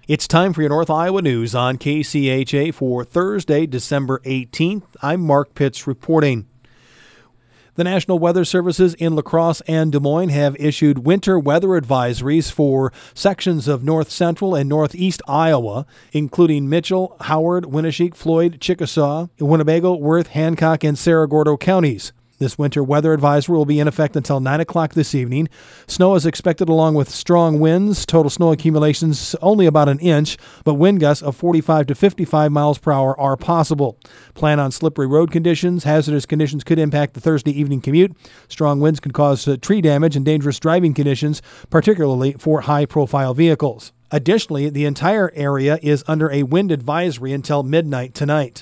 It's time for your North Iowa News on KCHA for Thursday, December 18th. I'm Mark Pitts reporting. The National Weather Services in La Crosse and Des Moines have issued winter weather advisories for sections of north central and northeast Iowa, including Mitchell, Howard, Winneshiek, Floyd, Chickasaw, Winnebago, Worth, Hancock, and Cerro Gordo counties. This winter weather advisory will be in effect until 9 o'clock this evening. Snow is expected along with strong winds. Total snow accumulations only about an inch, but wind gusts of 45 to 55 miles per hour are possible. Plan on slippery road conditions. Hazardous conditions could impact the Thursday evening commute. Strong winds could cause tree damage and dangerous driving conditions, particularly for high-profile vehicles. Additionally, the entire area is under a wind advisory until midnight tonight.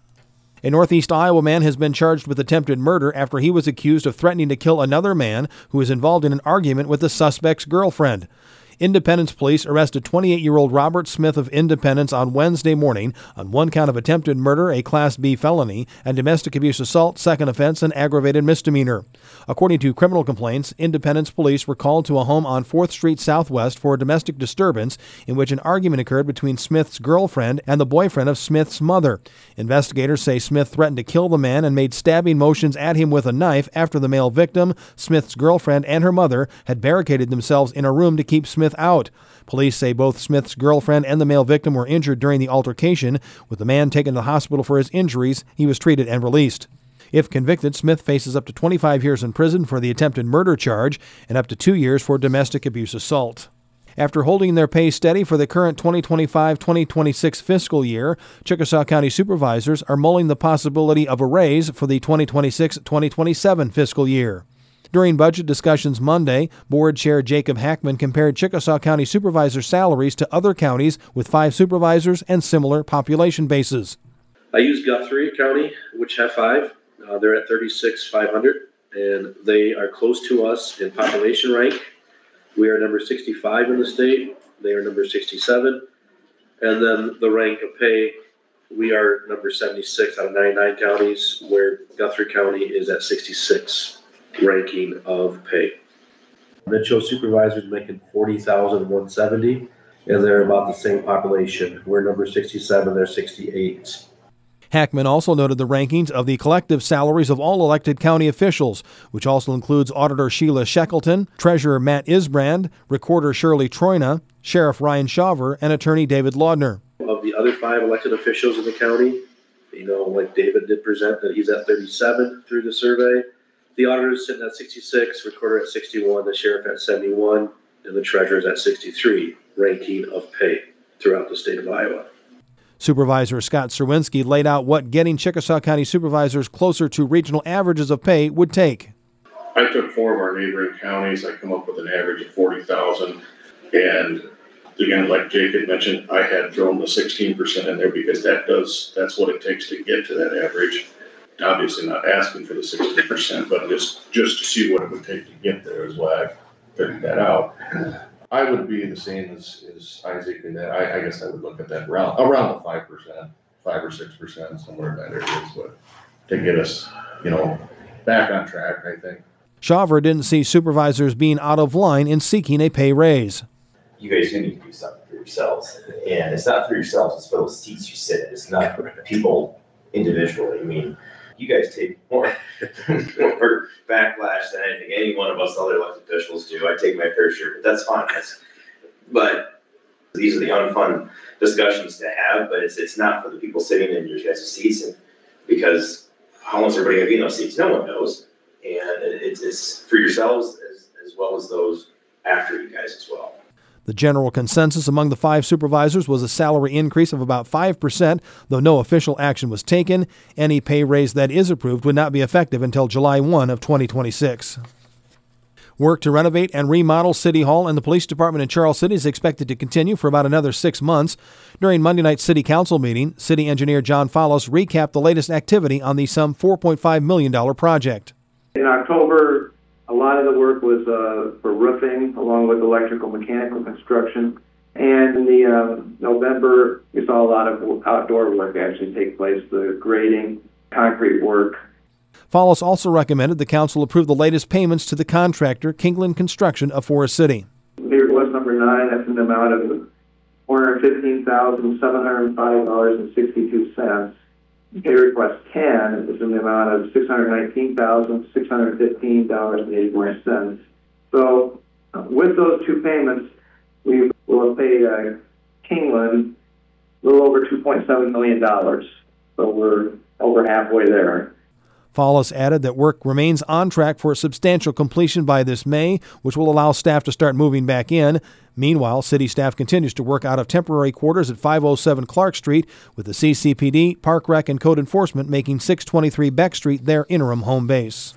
A northeast Iowa man has been charged with attempted murder after he was accused of threatening to kill another man who was involved in an argument with the suspect's girlfriend. Independence police arrested 28-year-old Robert Smith of Independence on Wednesday morning on one count of attempted murder, a Class B felony, and domestic abuse assault, second offense, and aggravated misdemeanor. According to criminal complaints, Independence police were called to a home on 4th Street Southwest for a domestic disturbance in which an argument occurred between Smith's girlfriend and the boyfriend of Smith's mother. Investigators say Smith threatened to kill the man and made stabbing motions at him with a knife after the male victim, Smith's girlfriend, and her mother had barricaded themselves in a room to keep Smith out. Police say both Smith's girlfriend and the male victim were injured during the altercation. With the man taken to the hospital for his injuries, he was treated and released. If convicted, Smith faces up to 25 years in prison for the attempted murder charge and up to 2 years for domestic abuse assault. After holding their pay steady for the current 2025-2026 fiscal year, Chickasaw County supervisors are mulling the possibility of a raise for the 2026-2027 fiscal year. During budget discussions Monday, Board Chair Jacob Hackman compared Chickasaw County supervisor salaries to other counties with 5 supervisors and similar population bases. I use Guthrie County, which have 5. They're at 36,500, and they are close to us in population rank. We are number 65 in the state. They are number 67. And then the rank of pay, we are number 76 out of 99 counties, where Guthrie County is at 66. Ranking of pay. Mitchell supervisors making $40,170, and they're about the same population. We're number 67, they're 68. Hackman also noted the rankings of the collective salaries of all elected county officials, which also includes Auditor Sheila Shackleton, Treasurer Matt Isbrand, Recorder Shirley Troina, Sheriff Ryan Shawver, and Attorney David Laudner. Of the other 5 elected officials in the county, like David did present that he's at 37 through the survey. The auditor is sitting at 66, recorder at 61, the sheriff at 71, and the treasurer is at 63, ranking of pay throughout the state of Iowa. Supervisor Scott Serwinski laid out what getting Chickasaw County supervisors closer to regional averages of pay would take. I took 4 of our neighboring counties. I come up with an average of 40,000. And again, like Jake had mentioned, I had thrown the 16% in there because that's what it takes to get to that average. Obviously not asking for the 60%, but just to see what it would take to get there is why I figured that out. I would be the same as Isaac in that I guess I would look at that around the 5%, 5 or 6%, somewhere in that area, but to get us, back on track, I think. Shawver didn't see supervisors being out of line in seeking a pay raise. You guys do need to do something for yourselves, and it's not for yourselves, it's for those seats you sit in. It's not for people individually. I mean, you guys take more backlash than anything any one of us other elected officials do. I take my fair share, but that's fine. But these are the unfun discussions to have, but it's not for the people sitting in your guys' seats, and because how long is everybody going to be in those seats? No one knows. And it's for yourselves as well as those after you guys as well. The general consensus among the 5 supervisors was a salary increase of about 5%, though no official action was taken. Any pay raise that is approved would not be effective until July 1 of 2026. Work to renovate and remodel City Hall and the police department in Charles City is expected to continue for about another 6 months. During Monday night's City Council meeting, City Engineer John Follos recapped the latest activity on the some $4.5 million project. In October, a lot of the work was for roofing, along with electrical, mechanical construction. And in the November, we saw a lot of outdoor work actually take place, the grading, concrete work. Follos also recommended the council approve the latest payments to the contractor, Kingland Construction of Forest City. Here was number 9. That's an amount of $415,705.62. Pay request 10 is in the amount of $619,615.81. So with those two payments, we will have paid Kingland a little over $2.7 million. So we're over halfway there. Follis added that work remains on track for substantial completion by this May, which will allow staff to start moving back in. Meanwhile, city staff continues to work out of temporary quarters at 507 Clark Street, with the CCPD, Park Rec, and Code Enforcement making 623 Beck Street their interim home base.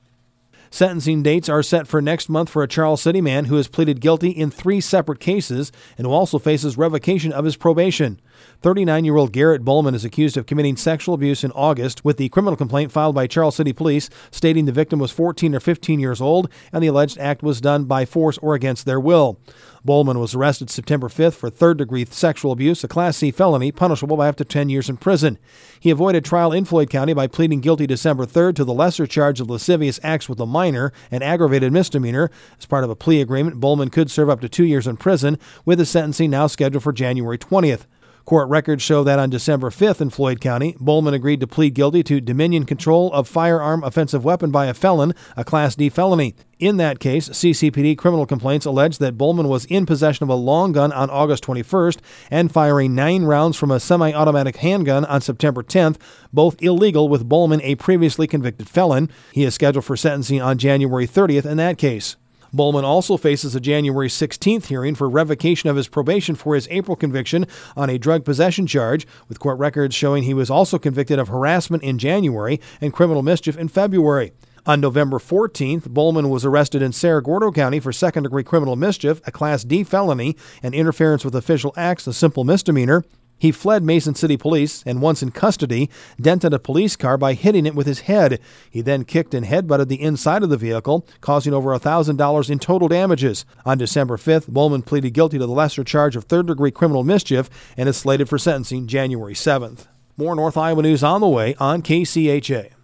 Sentencing dates are set for next month for a Charles City man who has pleaded guilty in 3 separate cases and who also faces revocation of his probation. 39-year-old Garrett Bowman is accused of committing sexual abuse in August, with the criminal complaint filed by Charles City Police stating the victim was 14 or 15 years old and the alleged act was done by force or against their will. Bowman was arrested September 5th for third-degree sexual abuse, a Class C felony punishable by up to 10 years in prison. He avoided trial in Floyd County by pleading guilty December 3rd to the lesser charge of lascivious acts with a minor, an aggravated misdemeanor. As part of a plea agreement, Bowman could serve up to 2 years in prison, with his sentencing now scheduled for January 20th. Court records show that on December 5th in Floyd County, Bowman agreed to plead guilty to dominion control of firearm offensive weapon by a felon, a Class D felony. In that case, CCPD criminal complaints allege that Bowman was in possession of a long gun on August 21st and firing 9 rounds from a semi-automatic handgun on September 10th, both illegal, with Bowman a previously convicted felon. He is scheduled for sentencing on January 30th in that case. Bowman also faces a January 16th hearing for revocation of his probation for his April conviction on a drug possession charge, with court records showing he was also convicted of harassment in January and criminal mischief in February. On November 14th, Bowman was arrested in Cerro Gordo County for second-degree criminal mischief, a Class D felony, and interference with official acts, a simple misdemeanor. He fled Mason City Police and, once in custody, dented a police car by hitting it with his head. He then kicked and headbutted the inside of the vehicle, causing over $1,000 in total damages. On December 5th, Bowman pleaded guilty to the lesser charge of third-degree criminal mischief and is slated for sentencing January 7th. More North Iowa news on the way on KCHA.